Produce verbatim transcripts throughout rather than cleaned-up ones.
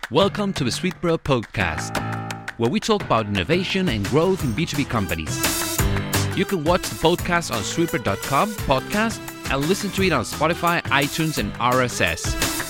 Welcome to the Sweetbro Podcast, where we talk about innovation and growth in B two B companies. You can watch the podcast on sweetbro dot com podcast and listen to it on Spotify, iTunes, and R S S.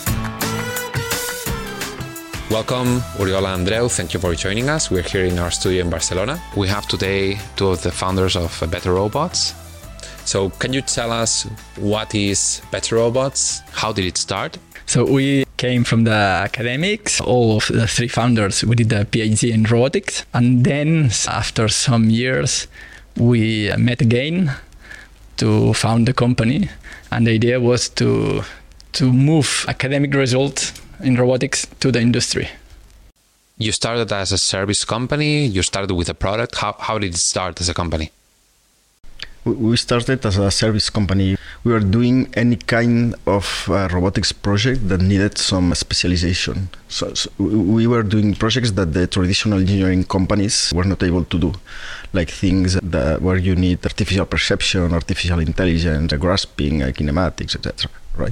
Welcome, Oriola and Andreu. Thank you for joining us. We're here in our studio in Barcelona. We have today two of the founders of Better Robots. So can you tell us what is Better Robots? How did it start? So we came from the academics. All of the three founders, we did a PhD in robotics. And then after some years, we met again to found the company. And the idea was to, to move academic results in robotics to the industry. You started as a service company. You started with a product. How, how did it start as a company? We started as a service company. We were doing any kind of uh, robotics project that needed some specialization. So, so we were doing projects that the traditional engineering companies were not able to do, like things that where you need artificial perception, artificial intelligence, grasping, uh, kinematics, et cetera. Right?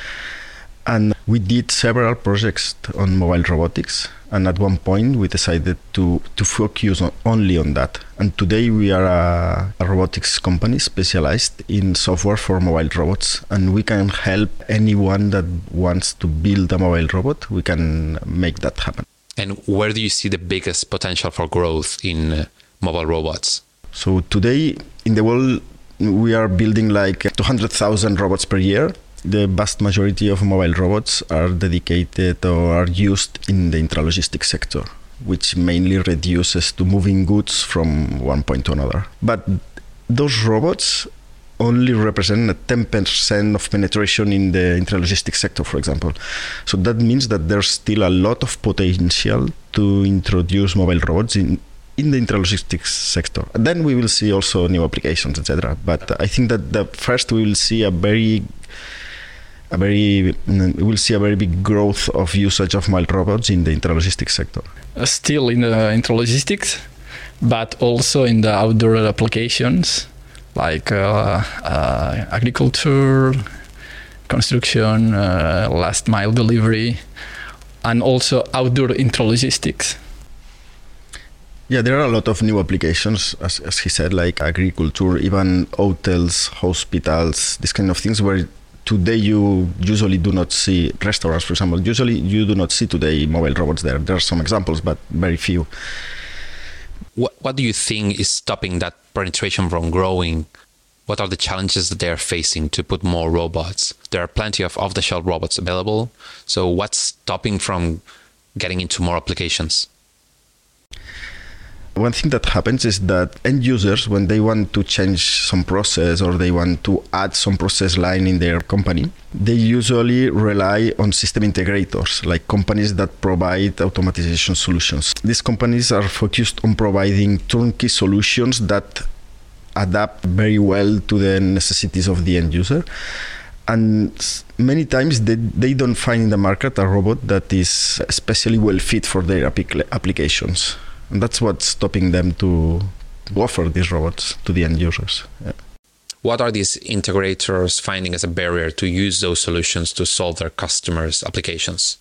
And we did several projects on mobile robotics. And at one point, we decided to, to focus on, only on that. And today, we are a, a robotics company specialized in software for mobile robots. And we can help anyone that wants to build a mobile robot. We can make that happen. And where do you see the biggest potential for growth in uh, mobile robots? So today, in the world, we are building like two hundred thousand robots per year. The vast majority of mobile robots are dedicated or are used in the intralogistics sector, which mainly reduces to moving goods from one point to another. But those robots only represent a ten percent of penetration in the intralogistics sector, for example. So that means that there's still a lot of potential to introduce mobile robots in in the intralogistics sector. And then we will see also new applications, et cetera. But I think that the first we will see a very A very, we'll see a very big growth of usage of mobile robots in the intralogistics sector. Uh, still in the intralogistics, but also in the outdoor applications like uh, uh, agriculture, construction, uh, last mile delivery, and also outdoor intralogistics. Yeah, there are a lot of new applications, as, as he said, like agriculture, even hotels, hospitals, these kind of things where today you usually do not see restaurants, for example. Usually you do not see today mobile robots there. There are some examples, but very few. What, what do you think is stopping that penetration from growing? What are the challenges that they are facing to put more robots? There are plenty of off-the-shelf robots available. So what's stopping from getting into more applications? One thing that happens is that end users, when they want to change some process or they want to add some process line in their company, they usually rely on system integrators, like companies that provide automatization solutions. These companies are focused on providing turnkey solutions that adapt very well to the necessities of the end user. And many times they, they don't find in the market a robot that is especially well fit for their applic- applications. And that's what's stopping them to, to offer these robots to the end users. Yeah. What are these integrators finding as a barrier to use those solutions to solve their customers' applications?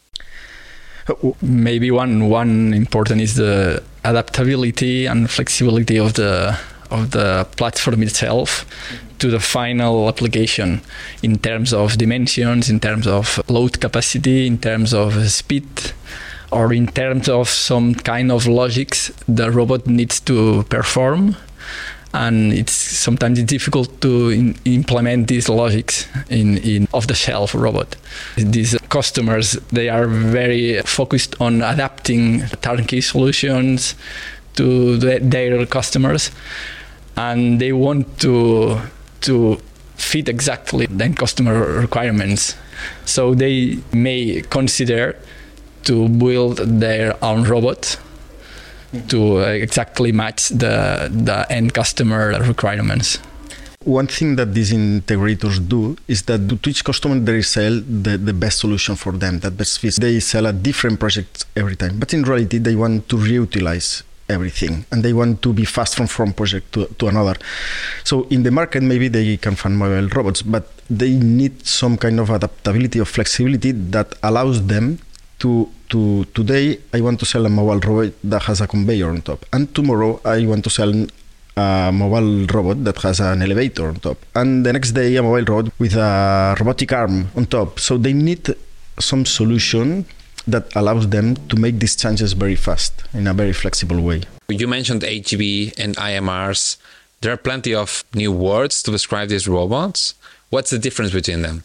Maybe one one important is the adaptability and flexibility of the of the platform itself to the final application in terms of dimensions, in terms of load capacity, in terms of speed, or in terms of some kind of logics the robot needs to perform. And it's sometimes it's difficult to in, implement these logics in, in off-the-shelf robot. These customers, they are very focused on adapting turnkey solutions to the, their customers, and they want to to fit exactly the customer requirements. So they may consider to build their own robot to exactly match the the end customer requirements. One thing that these integrators do is that to each customer they sell the, the best solution for them, that best fits. They sell a different project every time, but in reality they want to reutilize everything and they want to be fast from one project to, to another. So in the market maybe they can find mobile robots, but they need some kind of adaptability or flexibility that allows them to to to today I want to sell a mobile robot that has a conveyor on top, and tomorrow I want to sell a mobile robot that has an elevator on top, and the next day a mobile robot with a robotic arm on top. So they need some solution that allows them to make these changes very fast in a very flexible way. You mentioned H G V and I M Rs. There are plenty of new words to describe these robots. What's the difference between them?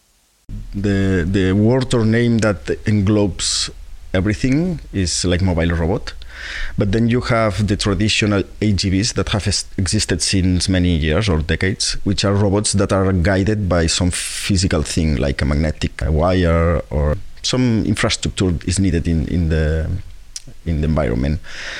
The the word or name that englobes everything is like mobile robot. But then you have the traditional H G Vs that have existed since many years or decades, which are robots that are guided by some physical thing like a magnetic wire, or some infrastructure is needed in, in the in the environment.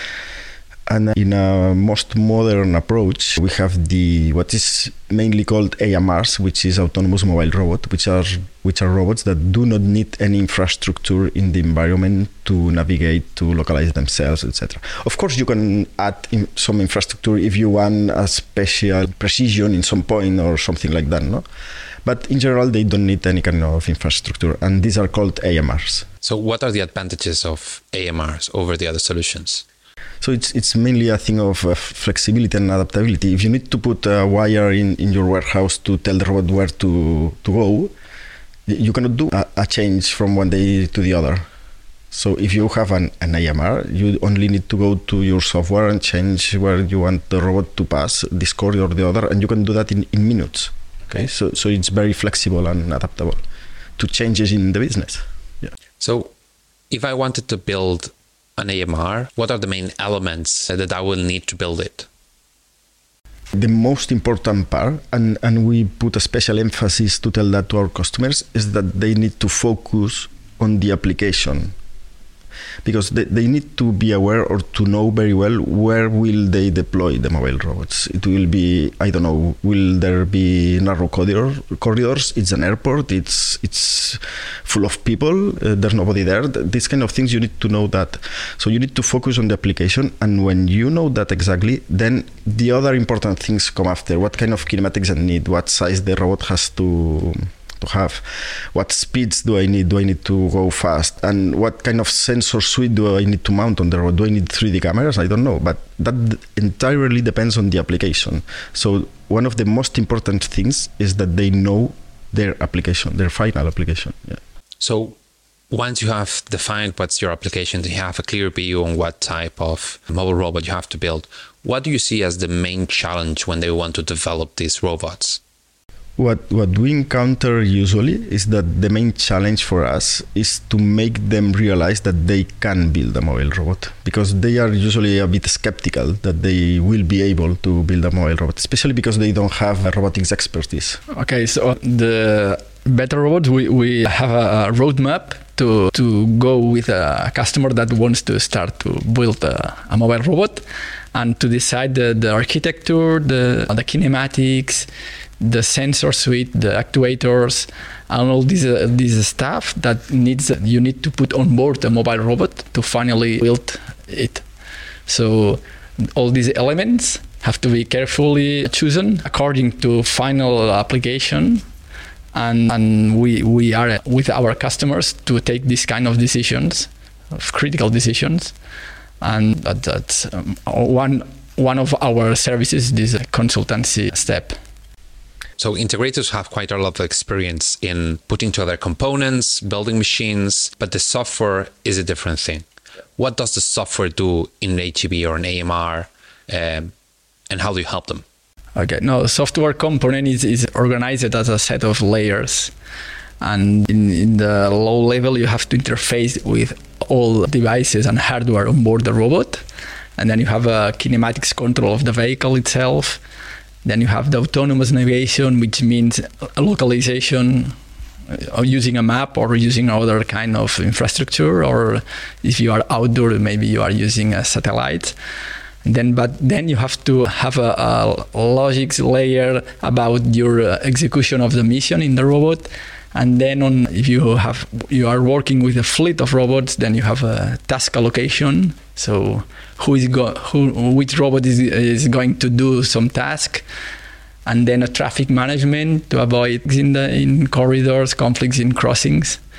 And in a most modern approach, we have the what is mainly called A M Rs, which is autonomous mobile robot, which are which are robots that do not need any infrastructure in the environment to navigate, to localize themselves, et cetera. Of course, you can add in some infrastructure if you want a special precision in some point or something like that, no? But in general, they don't need any kind of infrastructure, and these are called A M Rs. So what are the advantages of A M Rs over the other solutions? So it's it's mainly a thing of uh, flexibility and adaptability. If you need to put a wire in, in your warehouse to tell the robot where to, to go, you cannot do a, a change from one day to the other. So if you have an, an A M R, you only need to go to your software and change where you want the robot to pass, this corridor or the other, and you can do that in, in minutes. Okay, so so it's very flexible and adaptable to changes in the business. Yeah. So if I wanted to build an A M R, what are the main elements that I will need to build it? The most important part, and, and we put a special emphasis to tell that to our customers, is that they need to focus on the application. Because they, they need to be aware or to know very well where will they deploy the mobile robots. It will be, I don't know, will there be narrow corridor, corridors? It's an airport, it's it's full of people, uh, there's nobody there. These kind of things, you need to know that. So you need to focus on the application, and when you know that exactly, then the other important things come after. What kind of kinematics I need, what size the robot has to to have, what speeds do I need, do I need to go fast, and what kind of sensor suite do I need to mount on the robot, do I need three D cameras, I don't know, but that entirely depends on the application. So one of the most important things is that they know their application, their final application. Yeah. So once you have defined what's your application, you have a clear view on what type of mobile robot you have to build, what do you see as the main challenge when they want to develop these robots? What what we encounter usually is that the main challenge for us is to make them realize that they can build a mobile robot, because they are usually a bit skeptical that they will be able to build a mobile robot, especially because they don't have a robotics expertise. Okay, so the better robot, we, we have a roadmap to to go with a customer that wants to start to build a, a mobile robot, and to decide the, the architecture, the the kinematics, the sensor suite, the actuators, and all this uh, this stuff that needs you need to put on board a mobile robot to finally build it. So all these elements have to be carefully chosen according to final application, and and we we are with our customers to take these kind of decisions, of critical decisions, and that, that's um, one one of our services, this consultancy step. So integrators have quite a lot of experience in putting together components, building machines, but the software is a different thing. What does the software do in an H G V or an A M R, um, and how do you help them? Okay, no, the software component is, is organized as a set of layers. And in, in the low level, you have to interface with all devices and hardware on board the robot. And then you have a kinematics control of the vehicle itself. Then you have the autonomous navigation, which means localization uh, using a map or using other kind of infrastructure, or if you are outdoor, maybe you are using a satellite. And then, but then you have to have a, a logics layer about your uh, execution of the mission in the robot. And then, on if you have you are working with a fleet of robots, then you have a task allocation. So, who is go who which robot is is going to do some task, and then a traffic management to avoid in the in corridors, conflicts in crossings,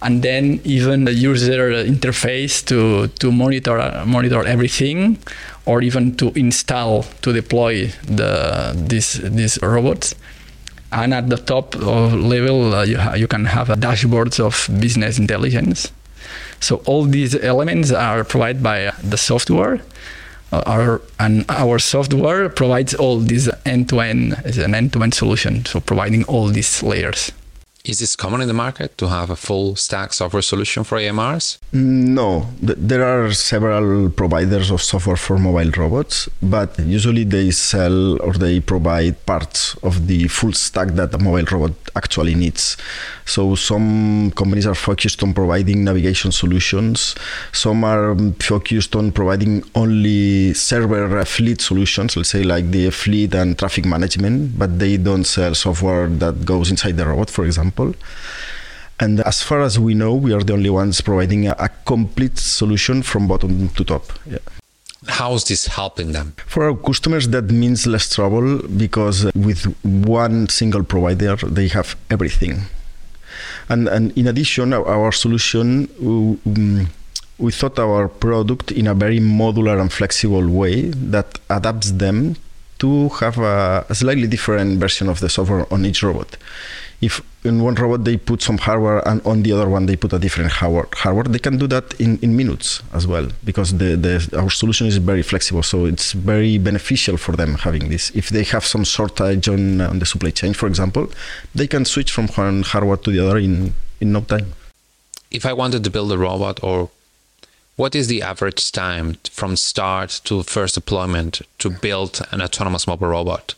and then even the user interface to to monitor monitor everything, or even to install to deploy the these these robots. And at the top of level, uh, you ha- you can have a dashboards of business intelligence. So all these elements are provided by uh, the software. Uh, our, and our software provides all these end-to-end, is an end-to-end solution, so providing all these layers. Is this common in the market to have a full stack software solution for A M Rs? No, th- there are several providers of software for mobile robots, but usually they sell or they provide parts of the full stack that a mobile robot actually needs. So some companies are focused on providing navigation solutions. Some are focused on providing only server fleet solutions, let's say like the fleet and traffic management, but they don't sell software that goes inside the robot, for example. And as far as we know, we are the only ones providing a, a complete solution from bottom to top. Yeah. How is this helping them? For our customers, that means less trouble because with one single provider, they have everything. And, and in addition, our, our solution, um, we thought our product in a very modular and flexible way that adapts them to have a, a slightly different version of the software on each robot. If in one robot they put some hardware and on the other one they put a different hardware, hardware they can do that in, in minutes as well, because the, the our solution is very flexible. So it's very beneficial for them having this. If they have some shortage on, on the supply chain, for example, they can switch from one hardware to the other in, in no time. If I wanted to build a robot, or what is the average time from start to first deployment to build an autonomous mobile robot?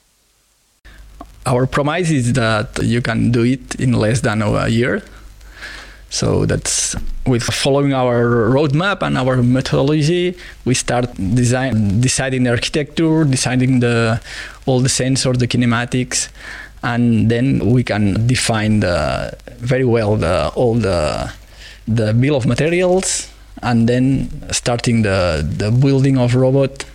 Our promise is that you can do it in less than a year. So that's with following our roadmap and our methodology, we start design, deciding the architecture, deciding the all the sensors, the kinematics, and then we can define the, very well the, all the the bill of materials, and then starting the, the building of robot,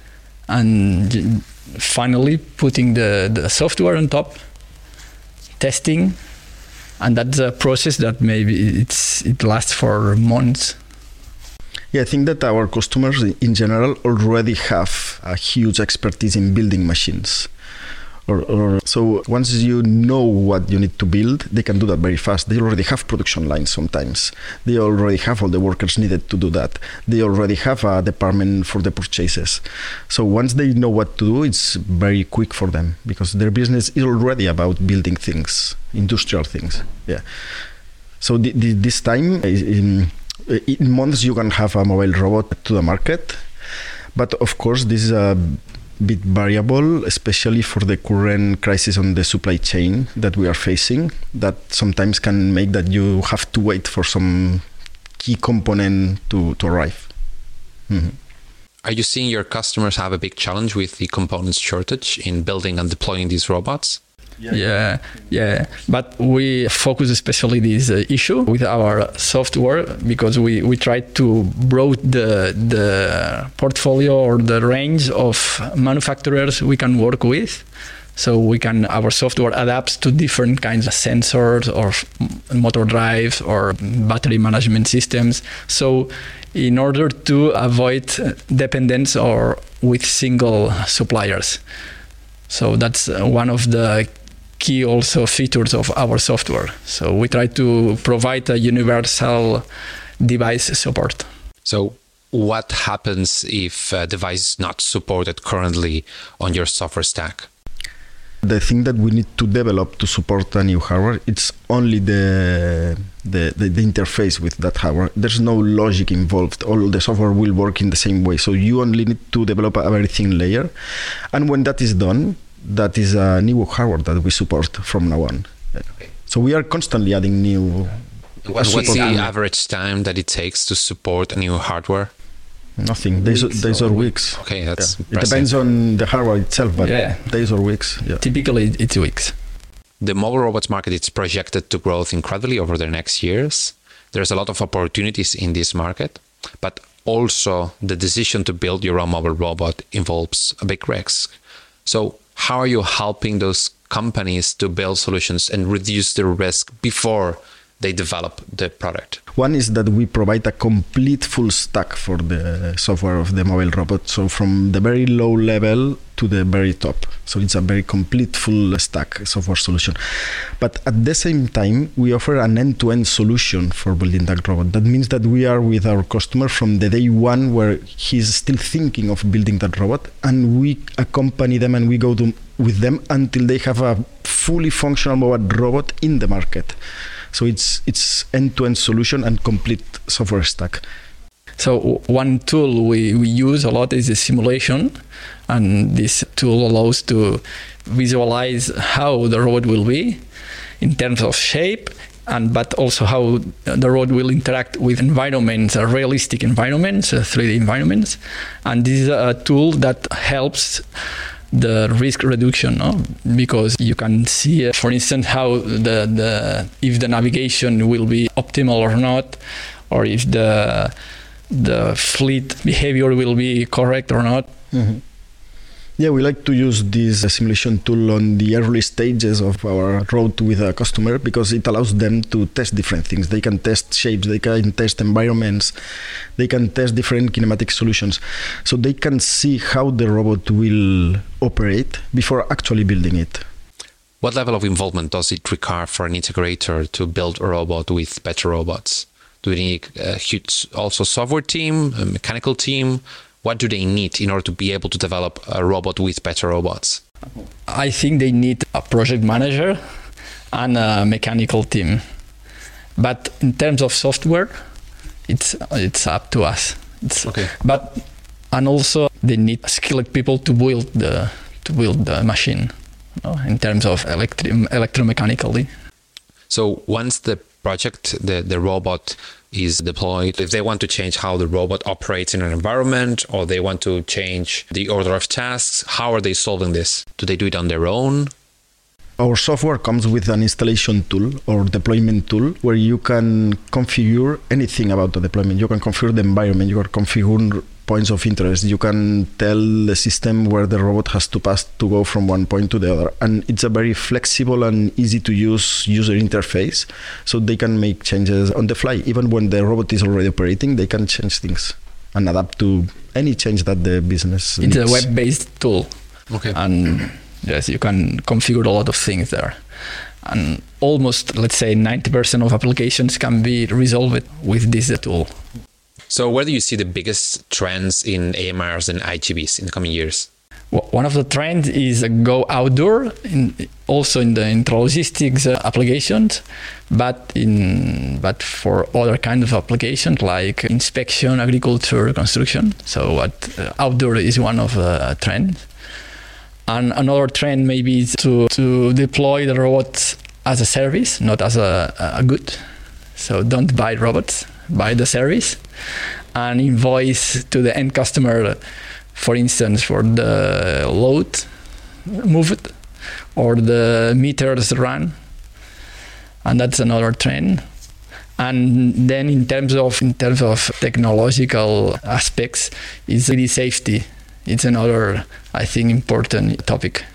and finally putting the, the software on top, testing, and that's a process that maybe it's it lasts for months. Yeah, I think that our customers in general already have a huge expertise in building machines. Or, or so once you know what you need to build, they can do that very fast. They already have production lines sometimes. They already have all the workers needed to do that. They already have a department for the purchases. So once they know what to do, it's very quick for them because their business is already about building things, industrial things. Yeah. So the, the, this time, in, in months, you can have a mobile robot to the market. But of course, this is a bit variable, especially for the current crisis on the supply chain that we are facing, that sometimes can make that you have to wait for some key component to, to arrive. Mm-hmm. Are you seeing your customers have a big challenge with the components shortage in building and deploying these robots? Yeah, yeah, yeah. But we focus especially this uh, issue with our software because we, we try to broaden the the portfolio or the range of manufacturers we can work with. So we can our software adapts to different kinds of sensors or motor drives or battery management systems. So in order to avoid dependence or with single suppliers. So that's one of the key also features of our software. So we try to provide a universal device support. So what happens if a device is not supported currently on your software stack? The thing that we need to develop to support a new hardware, it's only the, the, the, the interface with that hardware. There's no logic involved. All the software will work in the same way. So you only need to develop a very thin layer. And when that is done, that is a new hardware that we support from now on. Okay. So we are constantly adding new... What, what's the average time that it takes to support a new hardware? Nothing. Days, weeks days or, or weeks. Okay, that's yeah. It depends on the hardware itself, but yeah. days or weeks. Yeah. Typically, it's weeks. The mobile robots market is projected to grow incredibly over the next years. There's a lot of opportunities in this market, but also the decision to build your own mobile robot involves a big risk. So how are you helping those companies to build solutions and reduce the risk before they develop the product? One is that we provide a complete full stack for the software of the mobile robot. So from the very low level to the very top. So it's a very complete full stack software solution. But at the same time, we offer an end-to-end solution for building that robot. That means that we are with our customer from the day one where he's still thinking of building that robot, and we accompany them and we go to, with them until they have a fully functional mobile robot in the market. So it's it's end-to-end solution and complete software stack. So one tool we, we use a lot is the simulation, and this tool allows to visualize how the robot will be in terms of shape, and but also how the robot will interact with environments, uh, realistic environments, uh, three D environments. And this is a tool that helps the risk reduction, no? Because you can see, uh, for instance, how the, the if the navigation will be optimal or not, or if the the fleet behavior will be correct or not. Mm-hmm. Yeah, we like to use this simulation tool on the early stages of our road with a customer because it allows them to test different things. They can test shapes, they can test environments, they can test different kinematic solutions. So they can see how the robot will operate before actually building it. What level of involvement does it require for an integrator to build a robot with better robots? Do they need a huge also software team, a mechanical team? What do they need in order to be able to develop a robot with better robots? I think they need a project manager and a mechanical team. But in terms of software, it's it's up to us. It's, okay. But and also they need skilled people to build the to build the machine, you know, in terms of electri- electromechanically. So once the project, the, the robot is deployed, if they want to change how the robot operates in an environment, or they want to change the order of tasks, how are they solving this? Do they do it on their own? Our software comes with an installation tool or deployment tool where you can configure anything about the deployment. You can configure the environment, you can configure points of interest, you can tell the system where the robot has to pass to go from one point to the other. And it's a very flexible and easy to use user interface, so they can make changes on the fly. Even when the robot is already operating, they can change things and adapt to any change that the business needs. It's a web-based tool. Okay. And yes, you can configure a lot of things there. And almost, let's say, ninety percent of applications can be resolved with this tool. So where do you see the biggest trends in A M Rs and I G Bs in the coming years? Well, one of the trends is go outdoor, in, also in the intralogistics uh, applications, but in but for other kinds of applications like inspection, agriculture, construction. So what, uh, outdoor is one of the trends. And another trend maybe is to, to deploy the robots as a service, not as a, a good. So don't buy robots, buy the service and invoice to the end customer, for instance, for the load moved or the meters run. And that's another trend. And then in terms of in terms of technological aspects, is really safety. It's another, I think, important topic.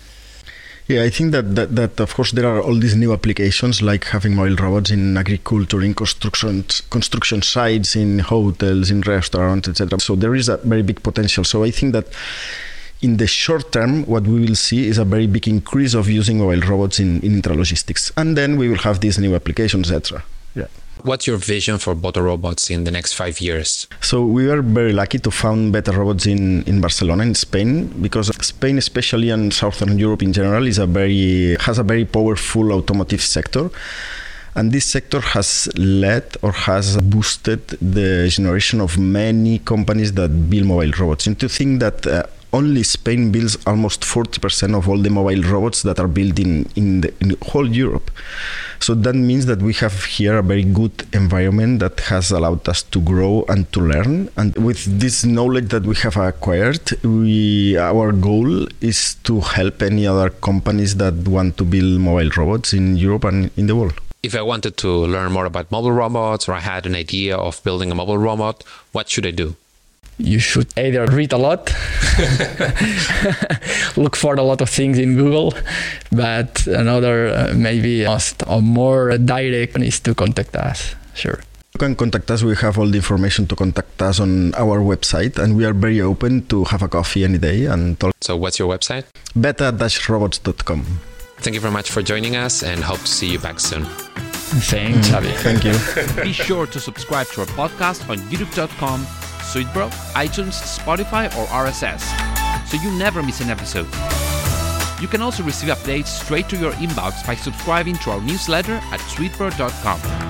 Yeah, I think that, that, that of course there are all these new applications like having mobile robots in agriculture, in construction, construction sites, in hotels, in restaurants, et cetera. So there is a very big potential. So I think that in the short term, what we will see is a very big increase of using mobile robots in, in intralogistics. And then we will have these new applications, et cetera. Yeah. What's your vision for Beta Robots in the next five years? So we are very lucky to found Beta Robots in, in Barcelona, in Spain, because Spain especially and Southern Europe in general is a very has a very powerful automotive sector. And this sector has led or has boosted the generation of many companies that build mobile robots. And to think that uh, only Spain builds almost forty percent of all the mobile robots that are built in, in, the, in whole Europe. So that means that we have here a very good environment that has allowed us to grow and to learn. And with this knowledge that we have acquired, we our goal is to help any other companies that want to build mobile robots in Europe and in the world. If I wanted to learn more about mobile robots, or I had an idea of building a mobile robot, what should I do? you should either read a lot, look for a lot of things in Google, but another uh, maybe most or more direct is to contact us. Sure. You can contact us. We have all the information to contact us on our website, and we are very open to have a coffee any day and talk. So what's your website? beta dash robots dot com. Thank you very much for joining us and hope to see you back soon. Thanks, Xavi. Thank you. Be sure to subscribe to our podcast on youtube dot com, Sweetbro, iTunes, Spotify, or R S S, so you never miss an episode. You can also receive updates straight to your inbox by subscribing to our newsletter at sweetbro dot com.